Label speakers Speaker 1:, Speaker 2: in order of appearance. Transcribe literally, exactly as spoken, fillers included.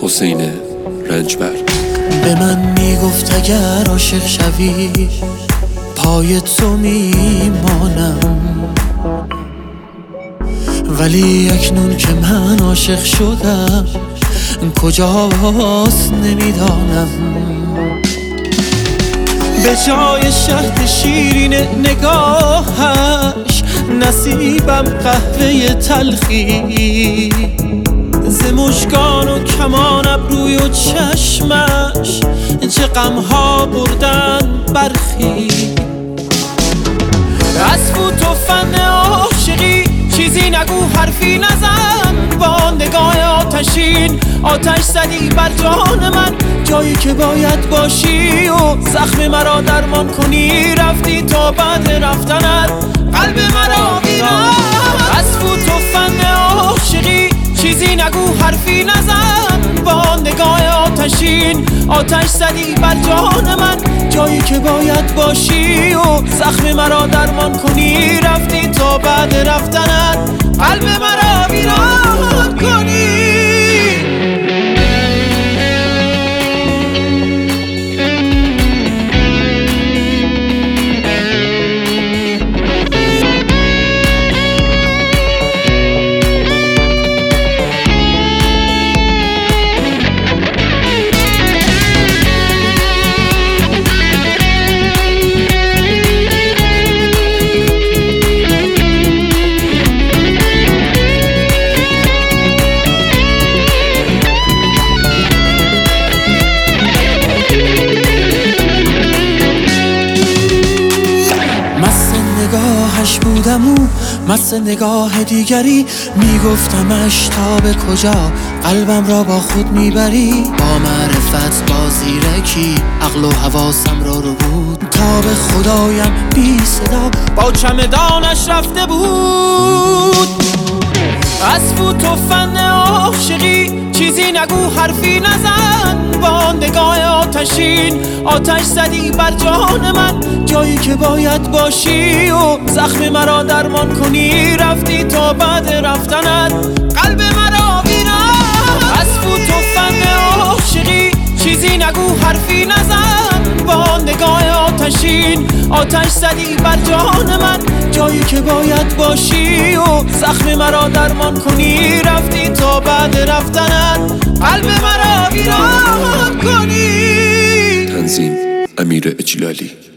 Speaker 1: حسین رنجبر.
Speaker 2: به من میگفت اگر عاشق شوی پای تو میمانم، ولی اکنون که من عاشق شدم کجاست نمیدانم. به جای شهد شیرین نگاهش نصیبم قهوه تلخی، ز مژگان و کمان ابروی و چشمش چه غمها بردن برخی. از فوت و فن عاشقی چیزی نگو حرفی نزن، با نگاه آتشین آتش زدی بر جان من، جایی که باید باشی و زخم مرا درمان کنی، رفتی تا بعد رفتنت قلب مرا ویران. از فوت و فن عاشقی چیزی نگو حرفی نزن، با نگاه آتشین آتش زدی بر جان من، جایی که باید باشی و زخم مرا درمان کنی، رفتی تا بعد رفتنت قلب مرا ویران کنی. نگاهش بودم و مست نگاه دیگری، میگفتمش تا به کجا قلبم را با خود میبری. با معرفت با زیرکی عقل و حواسم را رو بود، تا به خدایم بی صدا با چمدانش رفته بود. از فوت و فن عاشقی چیزی نگو حرفی نزن، با نگاه آتشین آتش زدی بر جان من، جایی که باید باشی و زخم مرا درمان کنی، رفتی تا بعد رفتنت قلب مرا ویران. از فوت و فن عاشقی چیزی نگو حرفی نزن، با نگاه آتشین آتش زدی بر جان من، جایی که باید باشی و زخم مرا درمان کنی، رفتی تا بعد رفتنت قلب مرا ویران کنی.
Speaker 1: تنظیم امیر اجلالی.